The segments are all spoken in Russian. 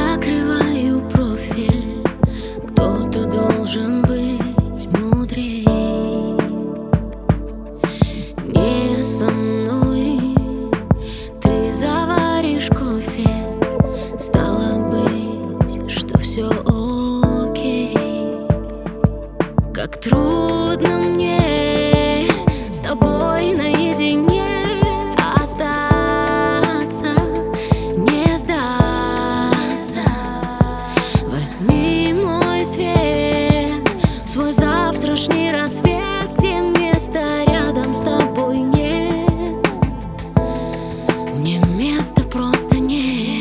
закрываю профиль. Кто-то должен быть мудрее. Не со мной ты заваришь кофе. Стало быть, что все окей. Как трудно мне с тобой наедине остаться, не сдаться. Возьми мой свет, свой завтрашний рассвет, где места рядом с тобой нет. Мне места просто нет.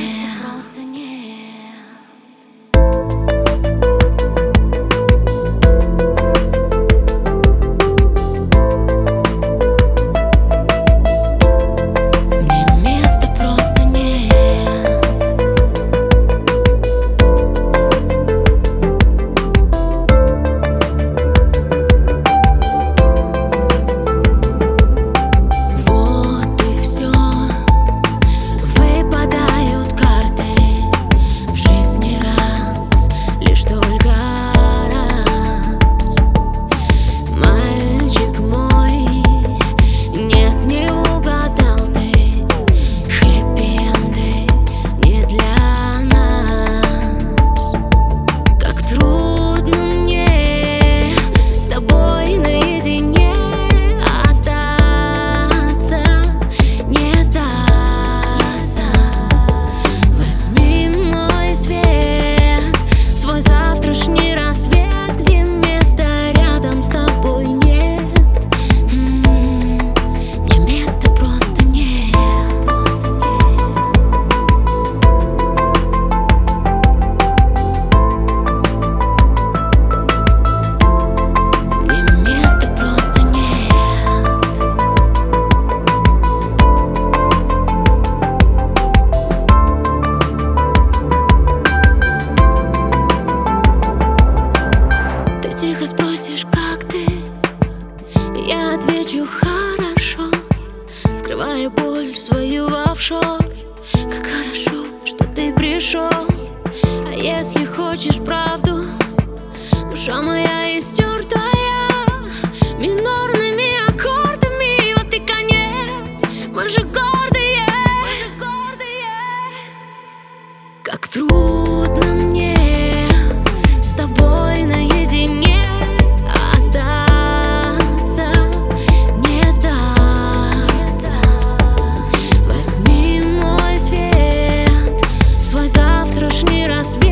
Тихо спросишь, как ты? Я отвечу хорошо, скрывая боль свою в офшор. Как хорошо, что ты пришел. А если хочешь правду, душа моя истертая минорными аккордами. Вот и конец, мы же гордые, Как трудно мне с тобой наедине остаться, не сдаться. Возьми мой свет, свой завтрашний рассвет.